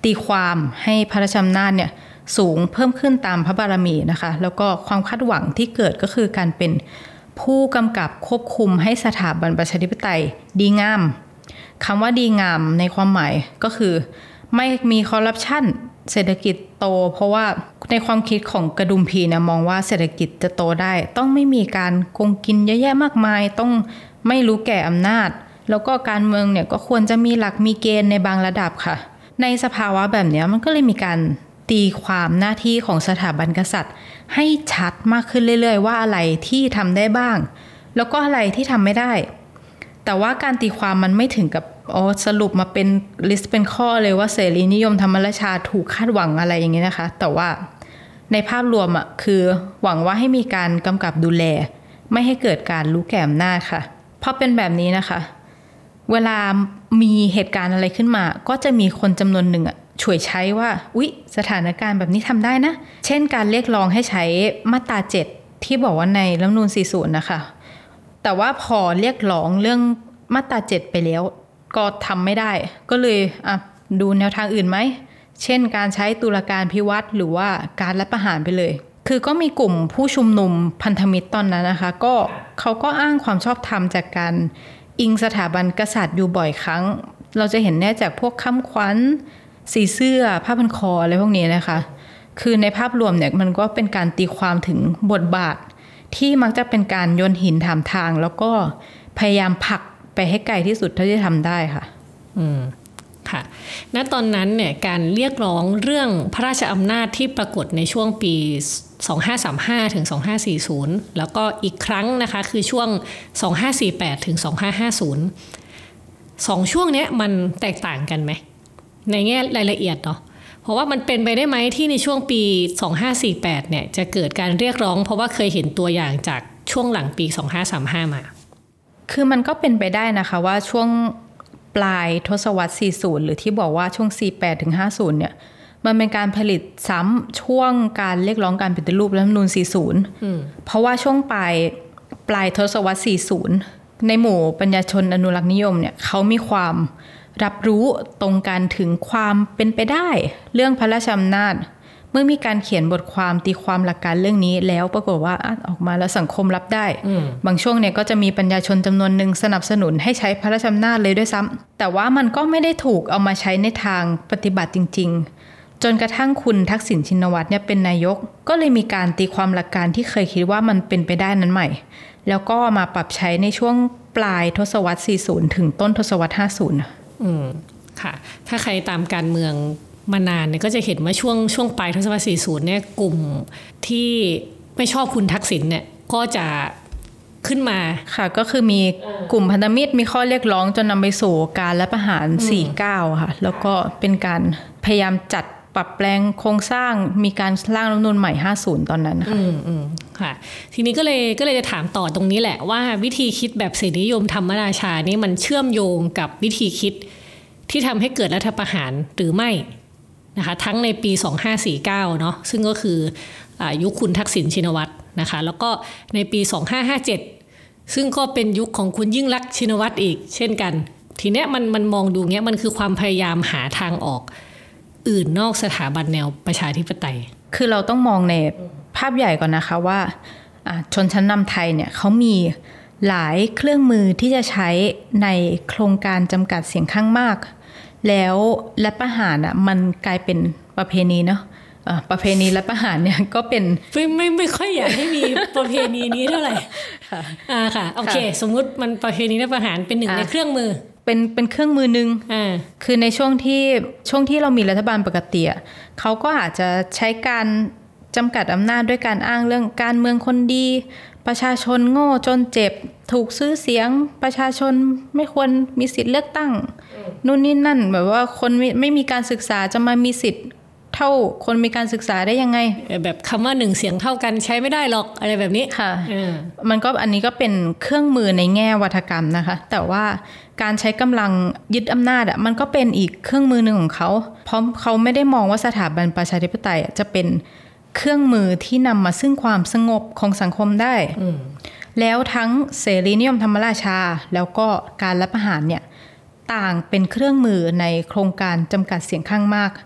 ตีความให้พระราชอำนาจเนี่ยสูงเพิ่มขึ้นตามพระบารมีนะคะแล้วก็ความคาดหวังที่เกิดก็คือการเป็นผู้กำกับควบคุมให้สถาบันประชาธิปไตยดีงามคำว่าดีงามในความหมายก็คือไม่มีคอร์รัปชันเศรษฐกิจโตเพราะว่าในความคิดของกระดุมพีนะมองว่าเศรษฐกิจจะโตได้ต้องไม่มีการโกงกินเยอะแยะมากมายต้องไม่รู้แก่อำนาจแล้วก็การเมืองเนี่ยก็ควรจะมีหลักมีเกณฑ์ในบางระดับค่ะในสภาวะแบบนี้มันก็เลยมีการตีความหน้าที่ของสถาบันกษัตริย์ให้ชัดมากขึ้นเรื่อยๆว่าอะไรที่ทำได้บ้างแล้วก็อะไรที่ทำไม่ได้แต่ว่าการตีความมันไม่ถึงกับอ๋อสรุปมาเป็นลิสต์เป็นข้อเลยว่าเสรีนิยมธรรมราชาถูกคาดหวังอะไรอย่างเงี้ยนะคะแต่ว่าในภาพรวมอ่ะคือหวังว่าให้มีการกำกับดูแลไม่ให้เกิดการรู้แก่อำนาจค่ะพอเป็นแบบนี้นะคะเวลามีเหตุการณ์อะไรขึ้นมาก็จะมีคนจำนวนหนึ่งอ่ะฉวยใช้ว่าอุ๊ยสถานการณ์แบบนี้ทำได้นะเช่นการเรียกร้องให้ใช้มาตราเจ็ดที่บอกว่าในรัฐธรรมนูญสี่สิบนะคะแต่ว่าพอเรียกร้องเรื่องมาตราเจ็ดไปแล้วก็ทำไม่ได้ก็เลยอ่ะดูแนวทางอื่นไหมเช่นการใช้ตุลาการพิวัตรหรือว่าการรัฐประหารไปเลยคือก็มีกลุ่มผู้ชุมนุมพันธมิตรตอนนั้นนะคะก็เขาก็อ้างความชอบธรรมจากการอิงสถาบันกษัตริย์อยู่บ่อยครั้งเราจะเห็นแน่จากพวกคำขวัญสีเสื้อผ้าพันคออะไรพวกนี้นะคะคือในภาพรวมเนี่ยมันก็เป็นการตีความถึงบทบาทที่มักจะเป็นการโยนหินถามทางแล้วก็พยายามผลักไปให้ไกลที่สุดเท่าที่ทำได้ค่ะอืมค่ะณตอนนั้นเนี่ยการเรียกร้องเรื่องพระราชอำนาจที่ปรากฏในช่วงปีสองพันห้าร้อยสามสิบห้าถึงสองพันห้าร้อยสี่สิบแล้วก็อีกครั้งนะคะคือช่วงสองพันห้าร้อยสี่สิบแปดถึงสองพันห้าร้อยห้าสิบสองช่วงเนี้ยมันแตกต่างกันไหมในแง่รายละเอียดเนาะเพราะว่ามันเป็นไปได้ไหมที่ในช่วงปีสองพันห้าร้อยสี่สิบแปดเนี่ยจะเกิดการเรียกร้องเพราะว่าเคยเห็นตัวอย่างจากช่วงหลังปีสองพันห้าร้อยสามสิบห้ามาคือมันก็เป็นไปได้นะคะว่าช่วงปลายทศวรรษสี่สิบหรือที่บอกว่าช่วงสี่สิบแปดถึงห้าสิบเนี่ยมันเป็นการผลิตซ้ำช่วงการเรียกร้องการปฏิรูปรัฐธรรมนูญสี่สิบเพราะว่าช่วงปลายปลายทศวรรษสี่สิบในหมู่ปัญญาชนอนุรักษ์นิยมเนี่ยเขามีความรับรู้ตรงกันถึงความเป็นไปได้เรื่องพระราชอำนาจเมื่อมีการเขียนบทความตีความหลักการเรื่องนี้แล้วปรากฏว่าออกมาแล้วสังคมรับได้บางช่วงเนี่ยก็จะมีปัญญาชนจำนวนหนึ่งสนับสนุนให้ใช้พระราชอำนาจเลยด้วยซ้ำแต่ว่ามันก็ไม่ได้ถูกเอามาใช้ในทางปฏิบัติจริงๆจนกระทั่งคุณทักษิณชินวัตรเนี่ยเป็นนายกก็เลยมีการตีความหลักการที่เคยคิดว่ามันเป็นไปได้นั้นใหม่แล้วก็มาปรับใช้ในช่วงปลายทศวรรษสี่สิบถึงต้นทศวรรษห้าสิบอืมค่ะถ้าใครตามการเมืองมานานเนี่ยก็จะเห็นว่าช่วงช่วงปลายทศวรรษสี่สิบเนี่ยกลุ่มที่ไม่ชอบคุณทักษิณเนี่ยก็จะขึ้นมาค่ะก็คือมีกลุ่มพันธมิตรมีข้อเรียกร้องจนนำไปสู่การรัฐประหารสี่สิบเก้าค่ะแล้วก็เป็นการพยายามจัดปรับแปลงโครงสร้างมีการร่างรัฐธรรมนูญใหม่ห้าสิบตอนนั้นค่ะอืมอืมค่ะทีนี้ก็เลยก็เลยจะถามต่อตรงนี้แหละว่าวิธีคิดแบบเสรีนิยมธรรมราชานี่มันเชื่อมโยงกับวิธีคิดที่ทำให้เกิดรัฐประหารหรือไม่นะคะทั้งในปีสองพันห้าร้อยสี่สิบเก้าเนาะซึ่งก็คืออายุคคุณทักษิณชินวัตรนะคะแล้วก็ในปีสองพันห้าร้อยห้าสิบเจ็ดซึ่งก็เป็นยุคของคุณยิ่งลักษณ์ชินวัตรอีกเช่นกันทีเนี้ยมันมันมองดูเงี้ยมันคือความพยายามหาทางออกอื่นนอกสถาบันแนวประชาธิปไตยคือเราต้องมองในภาพใหญ่ก่อนนะคะว่าชนชั้นนำไทยเนี่ยเขามีหลายเครื่องมือที่จะใช้ในโครงการจำกัดเสียงข้างมากแล้วรัฐประหารอ่ะมันกลายเป็นประเพณีเนาะประเพณีรัฐประหารเนี่ยก็เป็นไม่ไม่ไม่ค่อยอยากให้มีประเพณีนี้เท่าไหร่ค่ะอ่าค่ะโอเคสมมุติมันประเพณีรัฐประหารเป็นหนึ่งในเครื่องมือเป็นเป็นเครื่องมือนึงอ่าคือในช่วงที่ช่วงที่เรามีรัฐบาลปกติอ่ะเขาก็อาจจะใช้การจำกัดอำนาจด้วยการอ้างเรื่องการเมืองคนดีประชาชนโง่จนเจ็บถูกซื้อเสียงประชาชนไม่ควรมีสิทธิ์เลือกตั้งนู่นนี่นั่นแบบว่าคนไม่ไม่มีการศึกษาจะมามีสิทธิ์เท่าคนมีการศึกษาได้ยังไงแบบคำว่าหนึ่งเสียงเท่ากันใช้ไม่ได้หรอกอะไรแบบนี้ค่ะมันก็อันนี้ก็เป็นเครื่องมือในแง่วัฒกรรมนะคะแต่ว่าการใช้กำลังยึดอำนาจอ่ะมันก็เป็นอีกเครื่องมือหนึ่งของเขาเพราะเขาไม่ได้มองว่าสถาบันประชาธิปไตยจะเป็นเครื่องมือที่นำมาซึ่งความสงบของสังคมได้แล้วทั้งเสรีนิยมธรรมราชาแล้วก็การรัฐประหารเนี่ยต่างเป็นเครื่องมือในโครงการจำกัดเสียงข้างมาก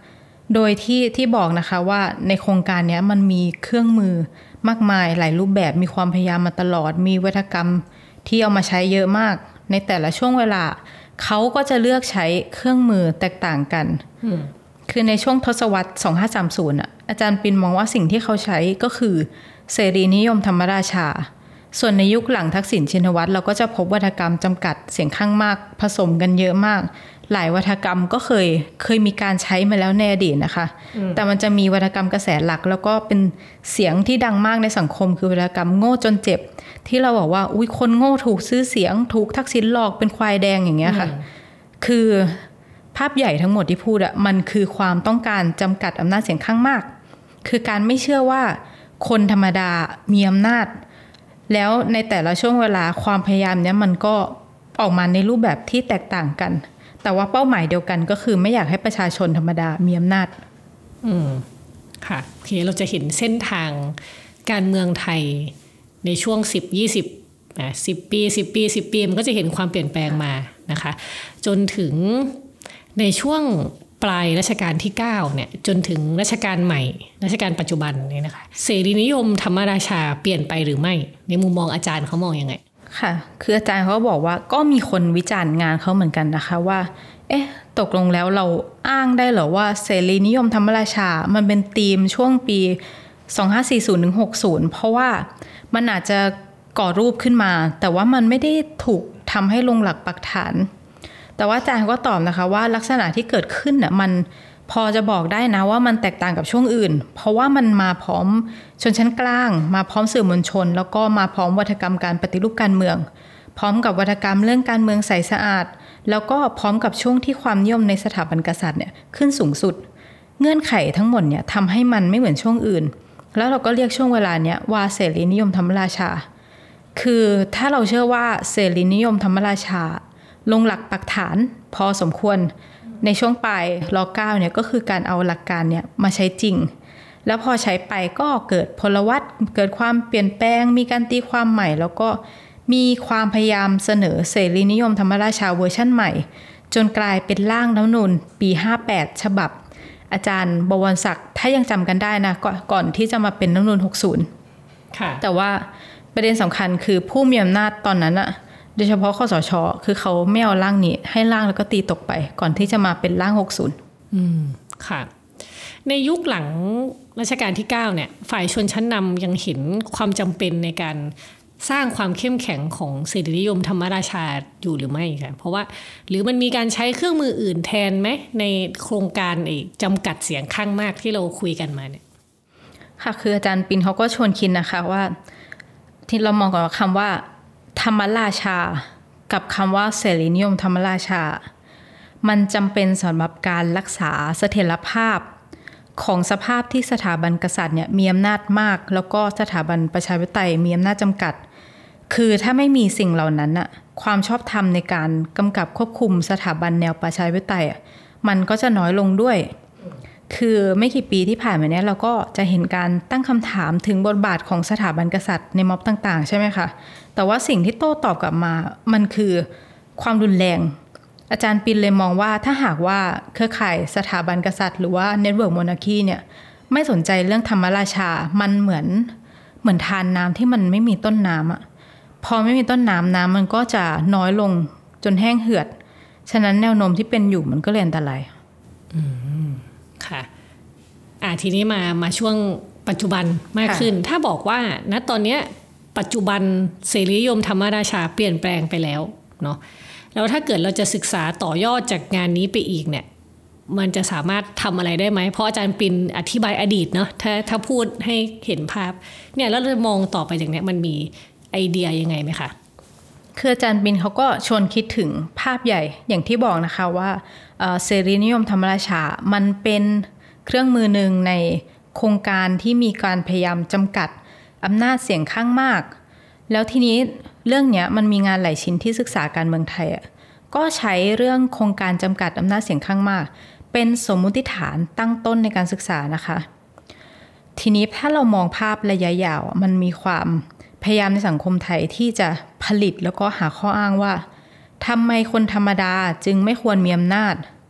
โดยที่ที่บอกนะคะว่าในโครงการนี้มันมีเครื่องมือมากมายหลายรูปแบบมีความพยายามมาตลอดมีวัฒกรรมที่เอามาใช้เยอะมากในแต่ละช่วงเวลาเขาก็จะเลือกใช้เครื่องมือแตกต่างกันคือในช่วงทศวรรษสองพันห้าร้อยสามสิบอ่ะอาจารย์ปินมองว่าสิ่งที่เขาใช้ก็คือเสรีนิยมธรรมราชาส่วนในยุคหลังทักษิณชินวัตรเราก็จะพบวัฒกรรมจำกัดเสียงข้างมากผสมกันเยอะมากหลายวัฒกรรมก็เคยเคยมีการใช้มาแล้วในอดีตนะคะแต่มันจะมีวัฒกรรมกระแสหลักแล้วก็เป็นเสียงที่ดังมากในสังคมคือวัฒกรรมโง่จนเจ็บที่เราบอกว่าอุ๊ยคนโง่ถูกซื้อเสียงถูกทักษิณหลอกเป็นควายแดงอย่างเงี้ยค่ะคือภาพใหญ่ทั้งหมดที่พูดอะมันคือความต้องการจำกัดอำนาจเสียงข้างมากคือการไม่เชื่อว่าคนธรรมดามีอำนาจแล้วในแต่ละช่วงเวลาความพยายามเนี้ยมันก็ออกมาในรูปแบบที่แตกต่างกันแต่ว่าเป้าหมายเดียวกันก็คือไม่อยากให้ประชาชนธรรมดามีอำนาจอืมค่ะโอเคเราจะเห็นเส้นทางการเมืองไทยในช่วงสิบ ยี่สิบนะสิบปีสิบปีสิบปีมันก็จะเห็นความเปลี่ยนแปลงมานะคะจนถึงในช่วงปลายรัชกาลที่เก้าเนี่ยจนถึงรัชกาลใหม่รัชกาลปัจจุบันเนี่ยนะคะเสรีนิยมธรรมราชาเปลี่ยนไปหรือไม่ในมุมมองอาจารย์เขามองยังไงค่ะคืออาจารย์เขาบอกว่าก็มีคนวิจารณ์งานเขาเหมือนกันนะคะว่าเอ๊ะตกลงแล้วเราอ้างได้เหรอว่าเสรีนิยมธรรมราชามันเป็นธีมช่วงปีสองพันห้าร้อยสี่สิบถึงหกสิบเพราะว่ามันอาจจะก่อรูปขึ้นมาแต่ว่ามันไม่ได้ถูกทำให้ลงหลักปักฐานแต่ว่าอาจารย์ก็ตอบนะคะว่าลักษณะที่เกิดขึ้นน่ะมันพอจะบอกได้นะว่ามันแตกต่างกับช่วงอื่นเพราะว่ามันมาพร้อมชนชั้นกลางมาพร้อมสื่อมวลชนแล้วก็มาพร้อมวัฒกรรมการปฏิรูปการเมืองพร้อมกับวัฒกรรมเรื่องการเมืองใสสะอาดแล้วก็พร้อมกับช่วงที่ความนิยมในสถาบันกษัตริย์เนี่ยขึ้นสูงสุดเงื่อนไขทั้งหมดเนี่ยทำให้มันไม่เหมือนช่วงอื่นแล้วเราก็เรียกช่วงเวลาเนี้ยว่าเสรีนิยมธรรมราชาคือถ้าเราเชื่อว่าเสรีนิยมธรรมราชาลงหลักปักฐานพอสมควรในช่วงปลายร.เก้าเนี่ยก็คือการเอาหลักการเนี่ยมาใช้จริงแล้วพอใช้ไปก็เกิดพลวัตเกิดความเปลี่ยนแปลงมีการตีความใหม่แล้วก็มีความพยายามเสนอเสรีนิยมธรรมราชาเวอร์ชั่นใหม่จนกลายเป็นร่างรัฐธรรมนูญปีห้าแปดฉบับอาจารย์บวรศักดิ์ถ้ายังจำกันได้นะก่อนที่จะมาเป็นรัฐธรรมนูญหกสิบค่ะแต่ว่าประเด็นสำคัญคือผู้มีอำนาจตอนนั้นอะโดยเฉพาะคสช.คือเขาไม่เอาร่างนี้ให้ร่างแล้วก็ตีตกไปก่อนที่จะมาเป็นร่างหกสิบอืมค่ะในยุคหลังรัชกาลที่เก้าเนี่ยฝ่ายชนชั้นนำยังเห็นความจำเป็นในการสร้างความเข้มแข็งของเสรีนิยมธรรมราชาอยู่หรือไม่คะเพราะว่าหรือมันมีการใช้เครื่องมืออื่นแทนไหมในโครงการไอ้จำกัดเสียงข้างมากที่เราคุยกันมาเนี่ยค่ะคืออาจารย์ปินเขาก็ชวนคิดนะคะว่าที่เรามองก่อนว่าคำว่าธรรมราชากับคำว่าเสรีนิยมธรรมราชามันจำเป็นสำหรับการรักษาเสถียรภาพของสภาพที่สถาบันกษัตริย์เนี่ยมีอำนาจมากแล้วก็สถาบันประชาธิปไตยมีอำนาจจำกัดคือถ้าไม่มีสิ่งเหล่านั้นน่ะความชอบธรรมในการกำกับควบคุมสถาบันแนวประชาธิปไตยมันก็จะน้อยลงด้วยคือไม่กี่ปีที่ผ่านมาเนี่ยเราก็จะเห็นการตั้งคำถามถึงบทบาทของสถาบันกษัตริย์ในม็อบต่างๆใช่ไหมคะแต่ว่าสิ่งที่โต้ตอบกลับมามันคือความรุนแรงอาจารย์ปินเลยมองว่าถ้าหากว่าเครือข่ายสถาบันกษัตริย์หรือว่าเน็ตเวิร์กโมนาคีเนี่ยไม่สนใจเรื่องธรรมราชามันเหมือนเหมือนทานน้ำที่มันไม่มีต้นน้ำอ่ะพอไม่มีต้นน้ำน้ำมันก็จะน้อยลงจนแห้งเหือดฉะนั้นแนวโน้มที่เป็นอยู่มันก็เลยอันตรายอืมค่ะอ่าทีนี้มามาช่วงปัจจุบันมากขึ้นถ้าบอกว่าณตอนนี้ปัจจุบันเสรีนิยมธรรมราชาเปลี่ยนแปลงไปแล้วเนาะแล้วถ้าเกิดเราจะศึกษาต่อยอดจากงานนี้ไปอีกเนี่ยมันจะสามารถทำอะไรได้ไหมเพราะอาจารย์ปินอธิบายอดีตเนาะถ้าถ้าพูดให้เห็นภาพเนี่ยแล้วเรามองต่อไปจากเนี้ยมันมีไอเดียยังไงไหมคะคืออาจารย์ปินเขาก็ชวนคิดถึงภาพใหญ่อย่างที่บอกนะคะว่าเสรีนิยมธรรมราชามันเป็นเครื่องมือหนึ่งในโครงการที่มีการพยายามจำกัดอำนาจเสียงข้างมากแล้วทีนี้เรื่องนี้มันมีงานหลายชิ้นที่ศึกษาการเมืองไทยอ่ะก็ใช้เรื่องโครงการจำกัดอำนาจเสียงข้างมากเป็นสมมุติฐานตั้งต้นในการศึกษานะคะทีนี้ถ้าเรามองภาพระยะยาวมันมีความพยายามในสังคมไทยที่จะผลิตแล้วก็หาข้ออ้างว่าทำไมคนธรรมดาจึงไม่ควรมีอำนาจ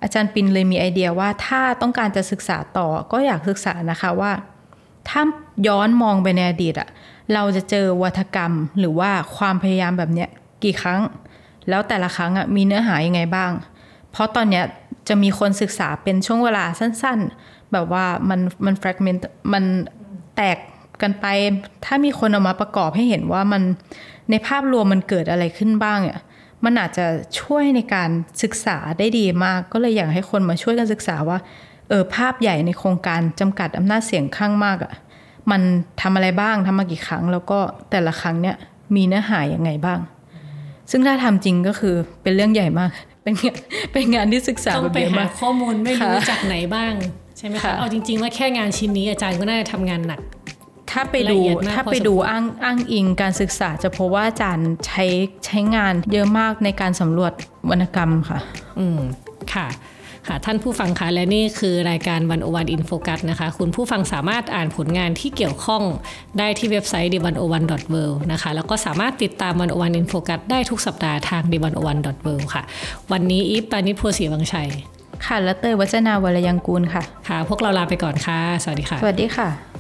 อาจารย์ปินเลยมีไอเดียว่าถ้าต้องการจะศึกษาต่อก็อยากศึกษานะคะว่าถ้าย้อนมองไปในอดีตอะเราจะเจอวัฒกรรมหรือว่าความพยายามแบบเนี้ยกี่ครั้งแล้วแต่ละครั้งอะมีเนื้อหายังไงบ้างเพราะตอนเนี้ยจะมีคนศึกษาเป็นช่วงเวลาสั้นๆแบบว่ามันมันแฟรกเมนต์มันแตกกันไปถ้ามีคนเอามาประกอบให้เห็นว่ามันในภาพรวมมันเกิดอะไรขึ้นบ้างเนี่ยมันอาจจะช่วยในการศึกษาได้ดีมากก็เลยอยากให้คนมาช่วยกันศึกษาว่าเออภาพใหญ่ในโครงการจำกัดอำนาจเสียงข้างมากอ่ะมันทำอะไรบ้างทำมากี่ครั้งแล้วก็แต่ละครั้งเนี่ยมีเนื้อหายังไงบ้างซึ่งถ้าทำจริงก็คือเป็นเรื่องใหญ่มากเป็นงานเป็นงานที่ศึกษาต้องไปหาข้อมูลไม่รู้จากไหนบ้างใช่ไหมคะเอาจริงๆว่าแค่งานชิ้นนี้อาจารย์ก็น่าจะทำงานหนักถ้าไปดูถ้าไปดูอ้างอ้างอิงการศึกษาจะพบว่าอาจารย์ใช้ใช้งานเยอะมากในการสำรวจวรรณกรรมค่ะอืมค่ะค่ะท่านผู้ฟังคะและนี่คือรายการหนึ่งศูนย์หนึ่ง In Focus นะคะคุณผู้ฟังสามารถอ่านผลงานที่เกี่ยวข้องได้ที่เว็บไซต์ ดี หนึ่งศูนย์หนึ่ง ดอท เวิลด์ นะคะแล้วก็สามารถติดตามหนึ่งศูนย์หนึ่ง In Focus ได้ทุกสัปดาห์ทาง ดี หนึ่งศูนย์หนึ่ง ดอท เวิลด์ ค่ะวันนี้อีฟปานิช พัวศรีวังชัยค่ะและเตยวัจนาวรยังกูลค่ะค่ะพวกเราลาไปก่อนค่ะสวัสดีค่ะสวัสดีค่ะ